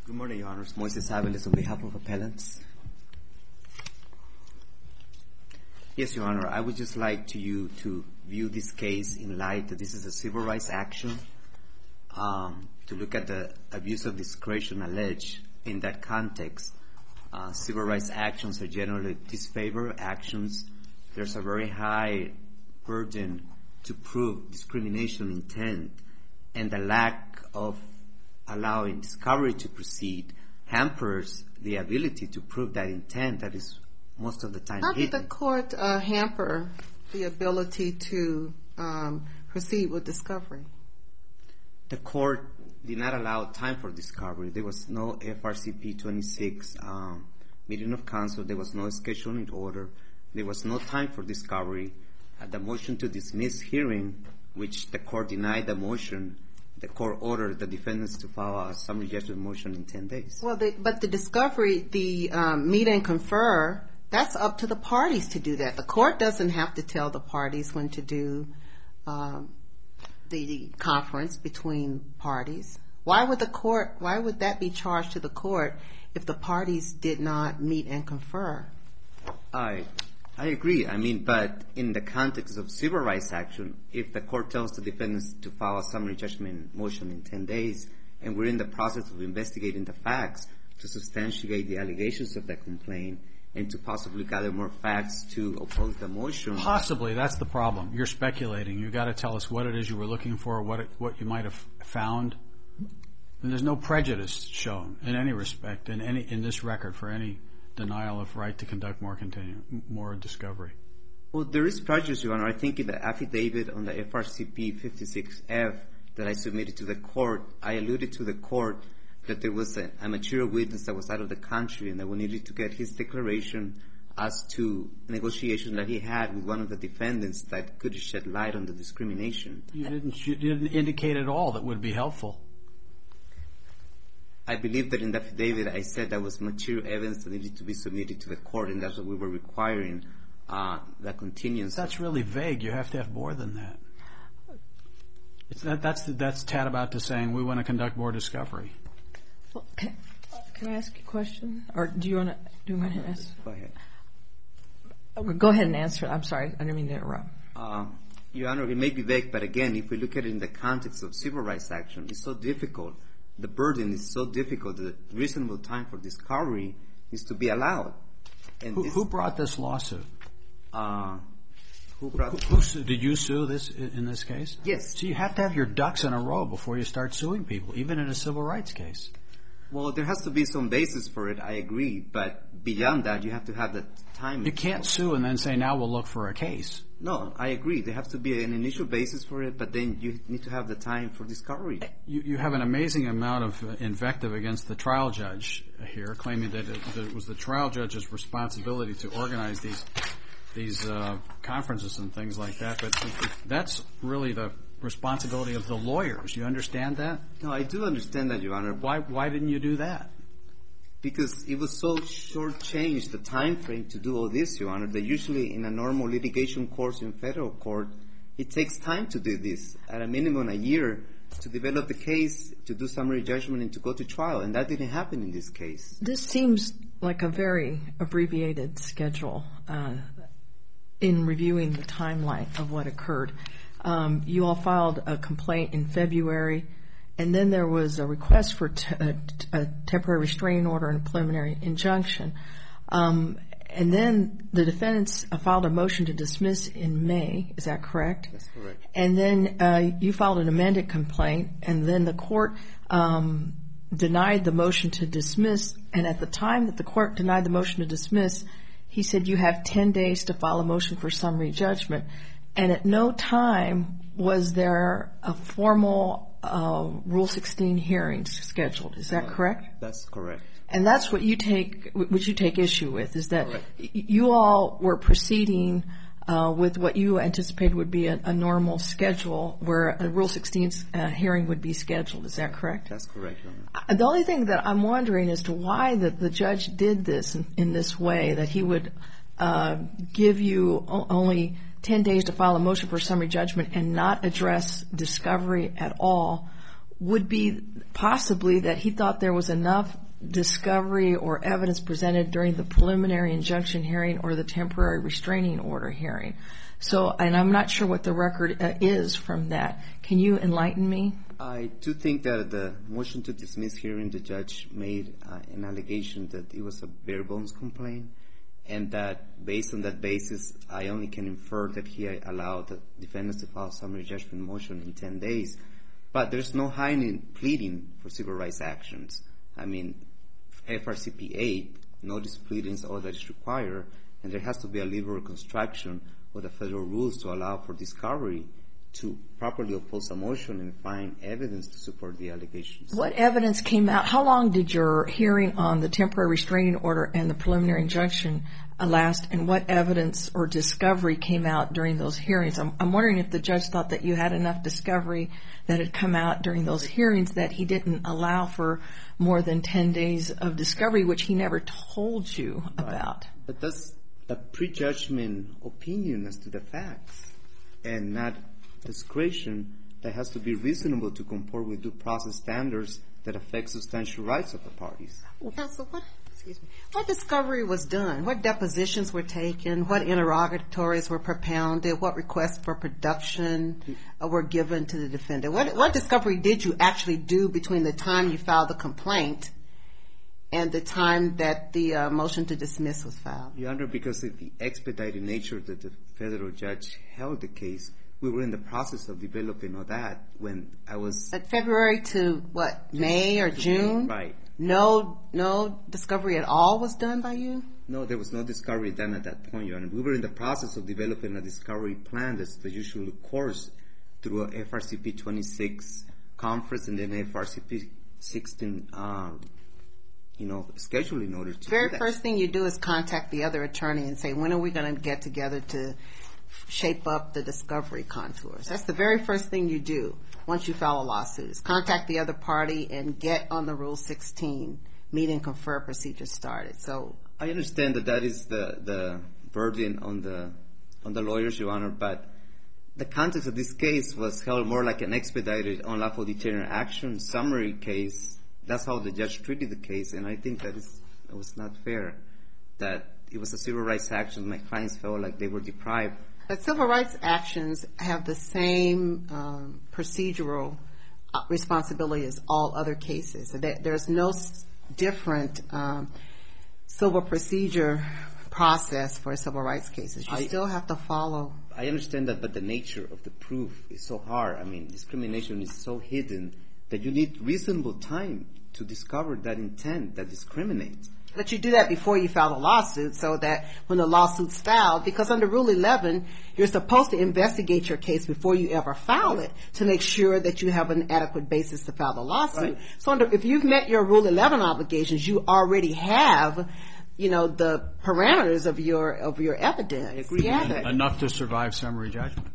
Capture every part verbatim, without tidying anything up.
Good morning, Your Honors. Moises Aviles on behalf of appellants. Yes, Your Honor, I would just like to you to view this case in light that this is a civil rights action, um, to look at the abuse of discretion alleged in that context. Uh, civil rights actions are generally disfavor actions. There's a very high burden to prove discrimination intent, and the lack of allowing discovery to proceed hampers the ability to prove that intent that is most of the time How hidden. did the court uh, hamper the ability to um, proceed with discovery? The court did not allow time for discovery. There was no F R C P twenty-six um, meeting of council. There was no scheduling order. There was no time for discovery. At the motion to dismiss hearing, which the court denied the motion, the court ordered the defendants to file a summary judgment motion in ten days. Well, the, but the discovery, the um, meet and confer, that's up to the parties to do that. The court doesn't have to tell the parties when to do um, the conference between parties. Why would the court, why would that be charged to the court if the parties did not meet and confer? I I agree. I mean, but in the context of civil rights action, if the court tells the defendants to file a summary judgment motion in ten days, and we're in the process of investigating the facts to substantiate the allegations of that complaint and to possibly gather more facts to oppose the motion. Possibly. That's the problem. You're speculating. You've got to tell us what it is you were looking for, what it, what you might have found. And there's no prejudice shown in any respect in any in this record for any denial of right to conduct more continue, more discovery. Well, there is prejudice, Your Honor. I think in the affidavit on the F R C P fifty-six F that I submitted to the court, I alluded to the court that there was a, a material witness that was out of the country and that we needed to get his declaration as to negotiation that he had with one of the defendants that could shed light on the discrimination. You didn't, you didn't indicate at all that would be helpful. I believe that in the affidavit I said that was material evidence that needed to be submitted to the court, and that's what we were requiring, uh, the continuance. That's really vague. You have to have more than that. It's that, that's that's tantamount to saying we want to conduct more discovery. Well, can, can I ask a question, or do you want to do you want to ask? Go ahead. Go ahead and answer. I'm sorry, I didn't mean to interrupt. Uh, Your Honor, it may be vague, but again, if we look at it in the context of civil rights action, it's so difficult. The burden is so difficult that reasonable time for discovery is to be allowed. And who, this, who brought this lawsuit? Uh, who brought? Who, who, did you sue this in this case? Yes. So you have to have your ducks in a row before you start suing people, even in a civil rights case. Well, there has to be some basis for it. I agree, but beyond that, you have to have the time. You can't sue and then say, "Now we'll look for a case." No, I agree. There has to be an initial basis for it, but then you need to have the time for discovery. You, you have an amazing amount of invective against the trial judge here, claiming that it, that it was the trial judge's responsibility to organize these these uh, conferences and things like that. But that's really the responsibility of the lawyers. You understand that? No, I do understand that, Your Honor. Why why didn't you do that? Because it was so short-changed, the time frame to do all this, Your Honor, that usually in a normal litigation course in federal court, it takes time to do this, at a minimum a year, to develop the case, to do summary judgment, and to go to trial. And that didn't happen in this case. This seems like a very abbreviated schedule uh, in reviewing the timeline of what occurred. Um, you all filed a complaint in February, and then there was a request for t- a, a temporary restraining order and a preliminary injunction. Um, and then the defendants filed a motion to dismiss in May. Is that correct? That's correct. And then uh, you filed an amended complaint, and then the court um, denied the motion to dismiss. And at the time that the court denied the motion to dismiss, he said you have ten days to file a motion for summary judgment. And at no time was there a formal uh, Rule sixteen hearing scheduled. Is that No, correct? That's correct. And that's what you take, what you take issue with, is that Correct. y- you all were proceeding uh, with what you anticipated would be a, a normal schedule, where a Rule sixteen uh, hearing would be scheduled. Is that correct? That's correct, Your Honor. Uh, The only thing that I'm wondering as to why the, the judge did this in, in this way, that he would uh, give you o- only ten days to file a motion for summary judgment and not address discovery at all, would be possibly that he thought there was enough discovery or evidence presented during the preliminary injunction hearing or the temporary restraining order hearing. So, and I'm not sure what the record uh, is from that. Can you enlighten me? I do think that the motion to dismiss hearing, the judge made uh, an allegation that it was a bare bones complaint, and that based on that basis, I only can infer that he allowed the defendants to file a summary judgment motion in ten days. But there's no hiding pleading for civil rights actions. I mean, F R C P eight, notice pleadings, all that is required, and there has to be a liberal construction of the federal rules to allow for discovery to properly oppose a motion and find evidence to support the allegations. What evidence came out? How long did your hearing on the temporary restraining order and the preliminary injunction last, and what evidence or discovery came out during those hearings? I'm, I'm wondering if the judge thought that you had enough discovery that had come out during those hearings that he didn't allow for more than ten days of discovery, which he never told you about. Right. But that's a prejudgment opinion as to the facts, and not discretion that has to be reasonable to comport with due process standards that affect substantial rights of the parties. Well, counsel, what, excuse me, what discovery was done? What depositions were taken? What interrogatories were propounded? What requests for production uh, were given to the defendant? What, what discovery did you actually do between the time you filed the complaint and the time that the uh, motion to dismiss was filed? Your Honor, because of the expedited nature that the federal judge held the case, we were in the process of developing all that when I was... At February to, what, May or June? Right. No, no discovery at all was done by you? No, there was no discovery done at that point, Your Honor. We were in the process of developing a discovery plan that's the usual course through a F R C P twenty-six conference and then F R C P sixteen, um, you know, scheduling in order to do that. The very first thing you do is contact the other attorney and say, when are we going to get together to shape up the discovery contours? That's the very first thing you do once you file a lawsuit, is contact the other party and get on the Rule sixteen meet and confer procedure started. So I understand that that is the, the burden on the on the lawyers, Your Honor, but the context of this case was held more like an expedited unlawful deterrent action summary case. That's how the judge treated the case, and I think that is, it was not fair, that it was a civil rights action. My clients felt like they were deprived. But civil rights actions have the same um, procedural uh, responsibility as all other cases. There, there's no s- different um, civil procedure process for civil rights cases. You I, still have to follow. I understand that, but the nature of the proof is so hard. I mean, discrimination is so hidden that you need reasonable time to discover that intent that discriminates. But you do that before you file a lawsuit, so that when the lawsuit's filed, because under Rule eleven, you're supposed to investigate your case before you ever file it to make sure that you have an adequate basis to file the lawsuit. Right. So under, if you've met your Rule eleven obligations, you already have, you know, the parameters of your of your evidence. I agree. gathered. Enough to survive summary judgment.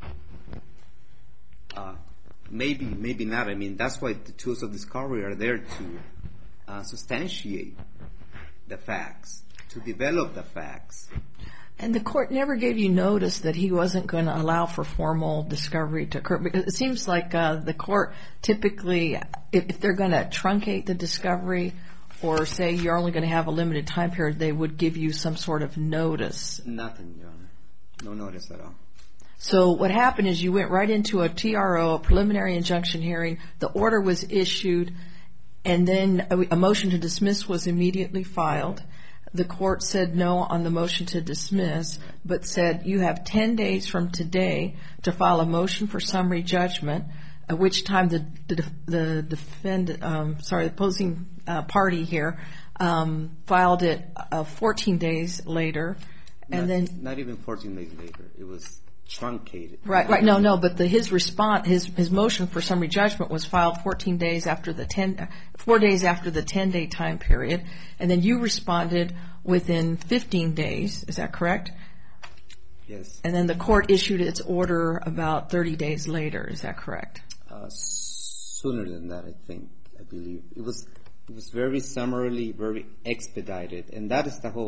Uh, maybe, maybe not. I mean, that's why the tools of discovery are there to uh, substantiate the facts, to develop the facts. And the court never gave you notice that he wasn't going to allow for formal discovery to occur? Because it seems like uh, the court typically, if, if they're going to truncate the discovery or say you're only going to have a limited time period, they would give you some sort of notice. Nothing, Your Honor. No notice at all. So what happened is you went right into a T R O, a preliminary injunction hearing. The order was issued, and then a, a motion to dismiss was immediately filed. The court said no on the motion to dismiss, but said you have ten days from today to file a motion for summary judgment, at which time the the, the defend, um, sorry, the opposing uh, party here um, filed it uh, fourteen days later, and not, then not even fourteen days later. It was truncated. Right, right. No, no. But the, his response, his his motion for summary judgment was filed fourteen days after the ten, four days after the ten day time period, and then you responded within fifteen days. Is that correct? Yes. And then the court issued its order about thirty days later. Is that correct? Uh, sooner than that, I think. I believe it was. It was very summarily, very expedited, and that is the whole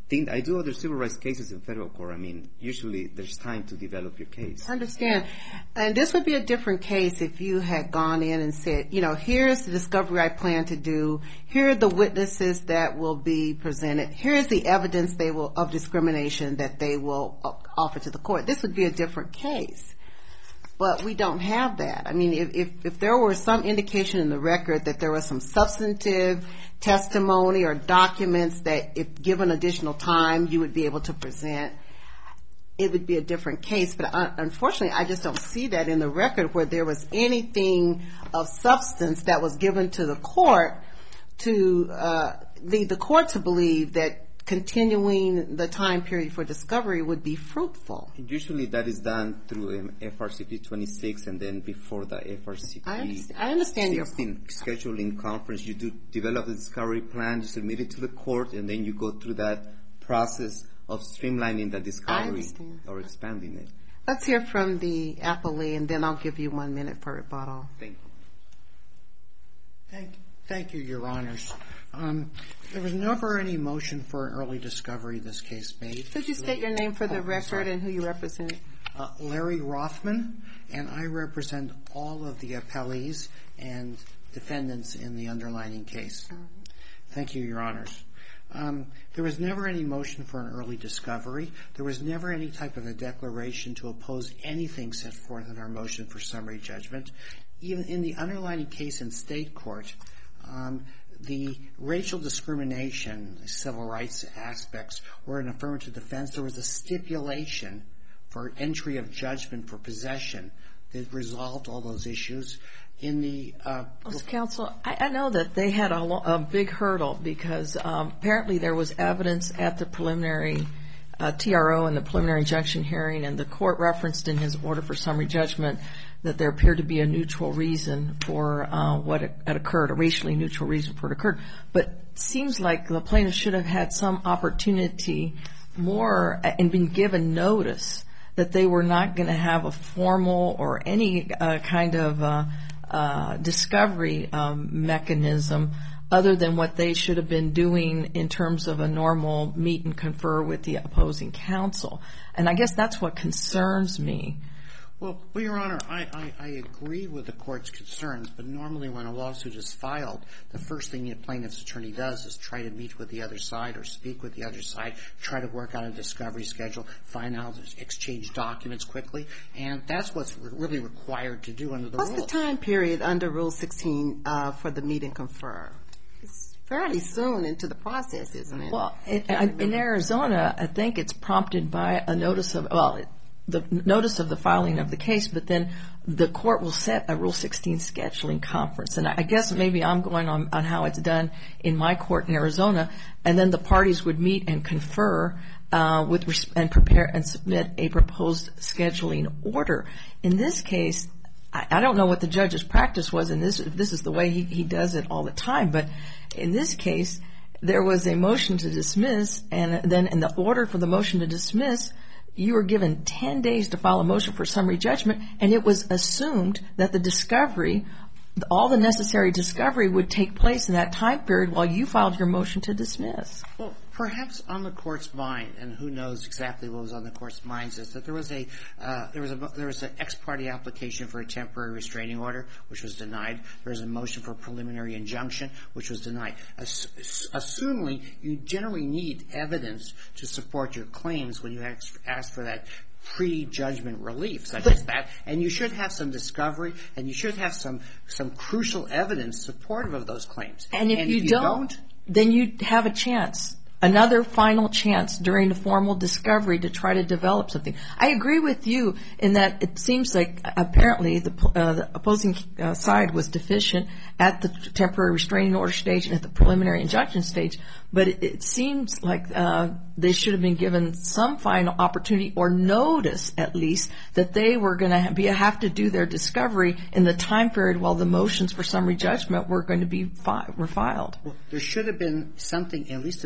think I do other civil rights cases in federal court. I mean, usually there's time to develop your case. I understand. And this would be a different case if you had gone in and said, you know, here's the discovery I plan to do. Here are the witnesses that will be presented. Here is the evidence they will of discrimination that they will offer to the court. This would be a different case. But we don't have that. I mean, if, if, if there were some indication in the record that there was some substantive testimony or documents that if given additional time you would be able to present, it would be a different case. But uh, unfortunately, I just don't see that in the record where there was anything of substance that was given to the court to uh, lead the court to believe that continuing the time period for discovery would be fruitful. Usually that is done through um, F R C P twenty-six, and then before the F R C P I understand, I understand your point. Scheduling conference, you do develop a discovery plan, you submit it to the court, and then you go through that process of streamlining the discovery or expanding it. Let's hear from the appellee, and then I'll give you one minute for rebuttal. Thank you. Thank, thank you, Your Honors. Um, there was never any motion for an early discovery this case made. Could you state your name for the oh, record and who you represent? Uh, Larry Rothman, and I represent all of the appellees and defendants in the underlying case. Right. Thank you, Your Honors. Um, there was never any motion for an early discovery. There was never any type of a declaration to oppose anything set forth in our motion for summary judgment. Even in the underlying case in state court, um, the racial discrimination, civil rights aspects were an affirmative defense. There was a stipulation for entry of judgment for possession that resolved all those issues. In the uh, counsel, I, I know that they had a, a big hurdle because um, apparently there was evidence at the preliminary uh, T R O and the preliminary injunction hearing, and the court referenced in his order for summary judgment that there appeared to be a neutral reason for uh, what had occurred, a racially neutral reason for it occurred. But it seems like the plaintiff should have had some opportunity more and been given notice that they were not going to have a formal or any uh, kind of uh, uh, discovery um, mechanism other than what they should have been doing in terms of a normal meet and confer with the opposing counsel. And I guess that's what concerns me. Well, well, Your Honor, I, I, I agree with the court's concerns, but normally when a lawsuit is filed, the first thing the plaintiff's attorney does is try to meet with the other side or speak with the other side, try to work out a discovery schedule, find out, exchange documents quickly, and that's what's re- really required to do under the What's rules. What's the time period under Rule sixteen uh, for the meet and confer? It's fairly soon into the process, isn't it? Well, in, in Arizona, I think it's prompted by a notice of, well, it, the notice of the filing of the case, but then the court will set a Rule sixteen scheduling conference. And I guess maybe I'm going on, on how it's done in my court in Arizona, and then the parties would meet and confer uh, with res- and prepare and submit a proposed scheduling order. In this case, I, I don't know what the judge's practice was, and this, this is the way he, he does it all the time, but in this case, there was a motion to dismiss, and then in the order for the motion to dismiss, you were given ten days to file a motion for summary judgment, and it was assumed that the discovery, all the necessary discovery would take place in that time period while you filed your motion to dismiss. Well, perhaps on the court's mind, and who knows exactly what was on the court's mind, is that there was a uh, there was a there was an ex parte application for a temporary restraining order, which was denied. There was a motion for a preliminary injunction, which was denied. As, assuming you generally need evidence to support your claims when you ask, ask for that pre-judgment relief, such as that, and you should have some discovery, and you should have some some crucial evidence supportive of those claims. And if, and you, if you don't, don't, then you have a chance, another final chance during the formal discovery to try to develop something. I agree with you in that it seems like apparently the, uh, the opposing uh, side was deficient at the temporary restraining order stage and at the preliminary injunction stage, but it, it seems like uh, they should have been given some final opportunity or notice at least that they were going to be have to do their discovery in the time period while the motions for summary judgment were going to be fi- were filed. Well, there should have been something, at least in the record,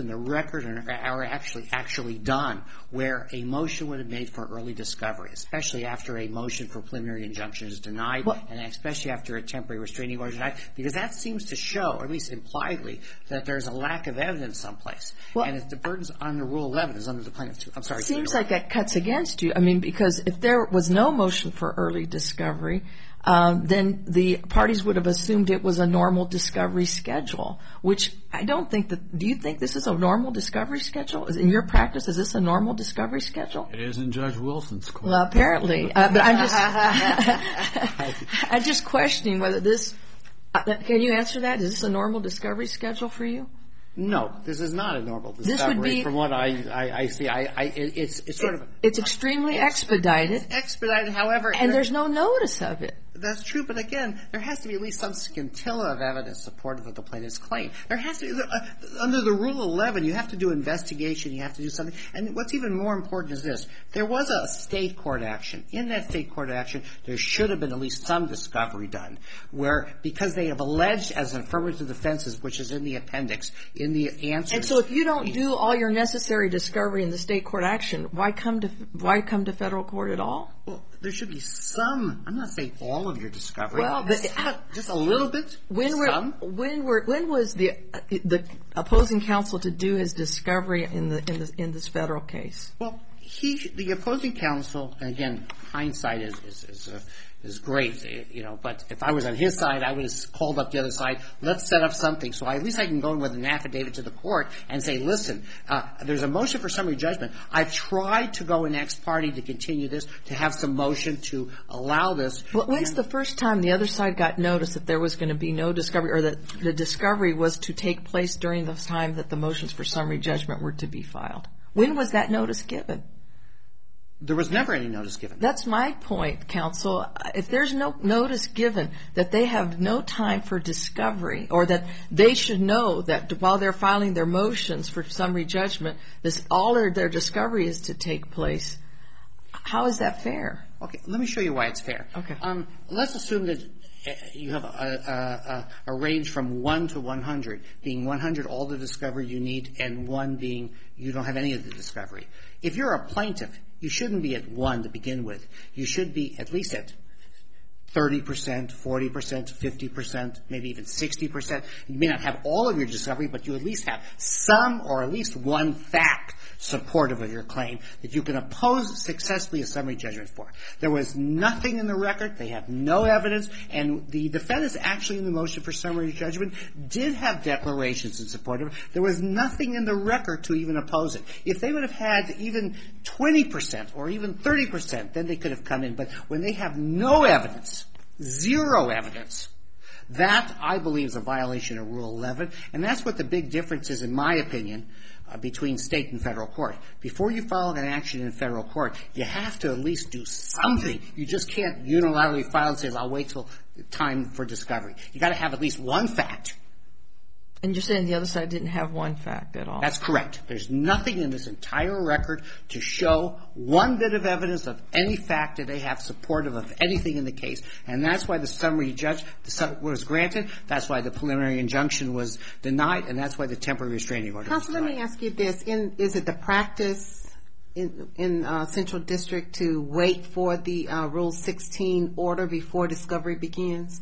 record or, or actually actually done where a motion would have made for early discovery, especially after a motion for preliminary injunction is denied, well, and especially after a temporary restraining order is denied, because that seems to show, or at least impliedly, that there's a lack of evidence someplace. Well, and if the burden's on the Rule eleven is under the plaintiff's, I'm sorry. It seems like that cuts against you. I mean, because if there was no motion for early discovery, Um, then the parties would have assumed it was a normal discovery schedule, which I don't think that, do you think this is a normal discovery schedule? Is, in your practice, is this a normal discovery schedule? It is in Judge Wilson's court. Well, apparently. Uh, but I'm just, I'm just questioning whether this, uh, can you answer that? Is this a normal discovery schedule for you? No, this is not a normal discovery. This would be, from what I, I, I see, I, I, it's, it's sort it, of. It's extremely expedited. It's expedited, however. And there's no notice of it. That's true, but again, there has to be at least some scintilla of evidence supportive of the plaintiff's claim. There has to be, uh, under the Rule eleven, you have to do investigation, you have to do something. And what's even more important is this. There was a state court action. In that state court action, there should have been at least some discovery done, where, because they have alleged as affirmative defenses, which is in the appendix, in the answers. And so if you don't do all your necessary discovery in the state court action, why come to, why come to federal court at all? Well, there should be some, I'm not saying all of your discovery. Well, but just a little bit. When were, some. when were, when was the the opposing counsel to do his discovery in the in the in this federal case? Well, he, the opposing counsel, and again, hindsight is is is, uh, is great, you know. But if I was on his side, I would have called up the other side. Let's set up something, so I, at least I can go in with an affidavit to the court and say, listen, uh, there's a motion for summary judgment. I've tried to go in ex parte to continue this, to have some motion to allow this. Well, when's the first time the other side got notice that there was going to be no discovery, or that the discovery was to take place during the time that the motions for summary judgment were to be filed? When was that notice given? There was never any notice given. That's my point, counsel. If there's no notice given that they have no time for discovery, or that they should know that while they're filing their motions for summary judgment, this all of their discovery is to take place, how is that fair? Okay, let me show you why it's fair. Okay. Um, let's assume that you have a, a, a range from one to one hundred, being one hundred all the discovery you need, and one being you don't have any of the discovery. If you're a plaintiff, you shouldn't be at one to begin with. You should be at least at thirty percent, forty percent, fifty percent, maybe even sixty percent. You may not have all of your discovery, but you at least have some or at least one fact supportive of your claim that you can oppose successfully a summary judgment for. There was nothing in the record. They have no evidence. And the defendants actually in the motion for summary judgment did have declarations in support of it. There was nothing in the record to even oppose it. If they would have had even twenty percent or even thirty percent, then they could have come in. But when they have no evidence, zero evidence, that, I believe, is a violation of Rule eleven. And that's what the big difference is, in my opinion, uh, between state and federal court. Before you file an action in federal court, you have to at least do something. You just can't unilaterally file and say, I'll wait till time for discovery. You got to have at least one fact. And you're saying the other side didn't have one fact at all? That's correct. There's nothing in this entire record to show one bit of evidence of any fact that they have supportive of anything in the case. And that's why the summary judge was granted. That's why the preliminary injunction was denied. And that's why the temporary restraining order was Counsel, denied. let me ask you this. In, is it the practice in, in uh, Central District to wait for the uh, Rule sixteen order before discovery begins?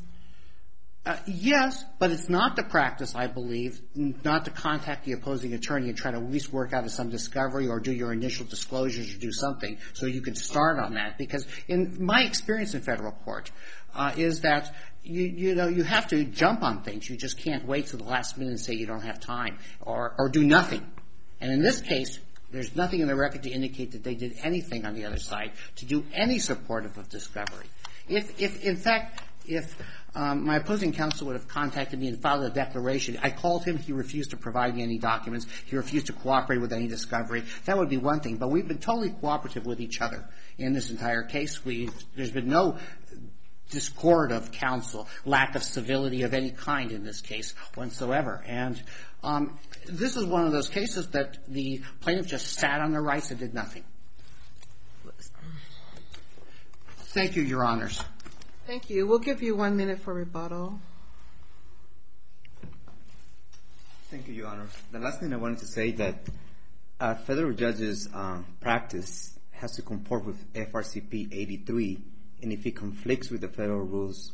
Uh, yes, but it's not the practice, I believe, not to contact the opposing attorney and try to at least work out some discovery or do your initial disclosures or do something so you can start on that. Because in my experience in federal court uh, is that, you, you know, you have to jump on things. You just can't wait till the last minute and say you don't have time or, or do nothing. And in this case, there's nothing in the record to indicate that they did anything on the other side to do any supportive of discovery. If, if in fact, if Um, my opposing counsel would have contacted me and filed a declaration. I called him. He refused to provide me any documents. He refused to cooperate with any discovery. That would be one thing. But we've been totally cooperative with each other in this entire case. We've, there's been no discord of counsel, lack of civility of any kind in this case whatsoever. And um, this is one of those cases that the plaintiff just sat on their rights and did nothing. Thank you, Your Honors. Thank you. We'll give you one minute for rebuttal. Thank Thank you, Your Honor. The last thing I wanted to say that a federal judge's um, practice has to comport with F R C P eighty-three, and if it conflicts with the federal rules,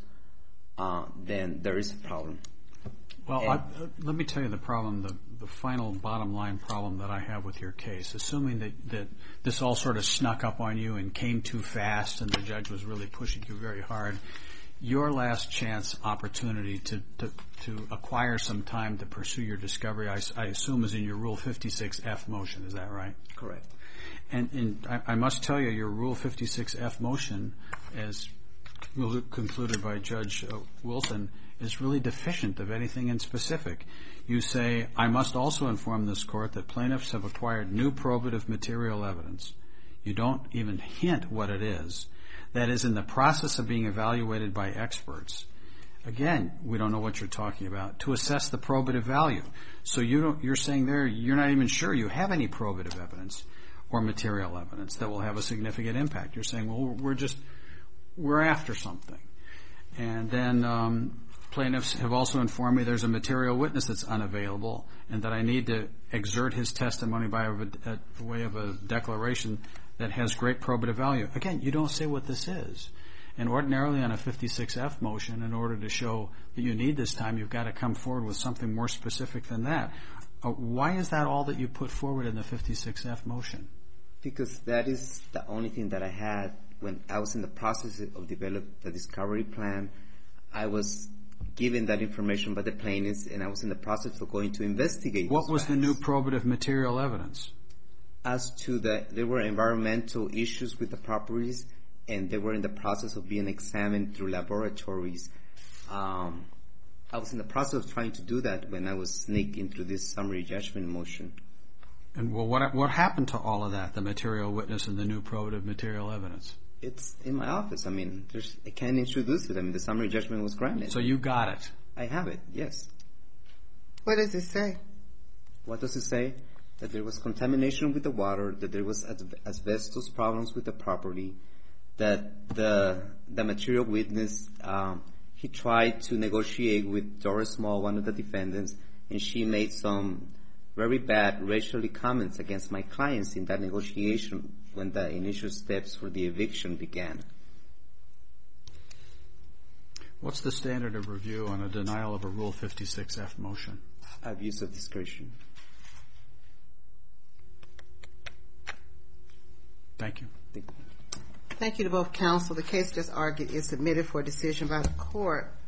uh, then there is a problem. Well, I, uh, let me tell you the problem, the, the final bottom line problem that I have with your case. Assuming that, that this all sort of snuck up on you and came too fast and the judge was really pushing you very hard, your last chance opportunity to, to, to acquire some time to pursue your discovery, I, I assume, is in your Rule fifty-six F motion. Is that right? Correct. And, and I, I must tell you, your Rule fifty-six F motion, as concluded by Judge Wilson, is really deficient of anything in specific. You say, I must also inform this court that plaintiffs have acquired new probative material evidence. You don't even hint what it is. That is in the process of being evaluated by experts. Again, we don't know what you're talking about, to assess the probative value. So you don't, you're saying there you're not even sure you have any probative evidence or material evidence that will have a significant impact. You're saying, well, we're just, we're after something. And then um, plaintiffs have also informed me there's a material witness that's unavailable and that I need to exert his testimony by a, a way of a declaration that has great probative value. Again, you don't say what this is. And ordinarily on a fifty-six F motion, in order to show that you need this time, you've got to come forward with something more specific than that. Uh, why is that all that you put forward in the fifty-six F motion? Because that is the only thing that I had when I was in the process of developing the discovery plan. I was given that information by the plaintiffs, and I was in the process of going to investigate. What was facts. the new probative material evidence? As to the, there were environmental issues with the properties, and they were in the process of being examined through laboratories. Um, I was in the process of trying to do that when I was sneaked into this summary judgment motion. And well, what what happened to all of that, the material witness and the new probative material evidence? It's in my office. I mean, there's, I can't introduce it. I mean, the summary judgment was granted. So you got it? I have it, yes. What does it say? What does it say? That there was contamination with the water, that there was asbestos problems with the property, that the the material witness, um, he tried to negotiate with Doris Small, one of the defendants, and she made some very bad racially comments against my clients in that negotiation when the initial steps for the eviction began. What's the standard of review on a denial of a Rule fifty-six F motion? Abuse of discretion. Thank you. Thank you. Thank you to both counsel. The case just argued is submitted for decision by the court.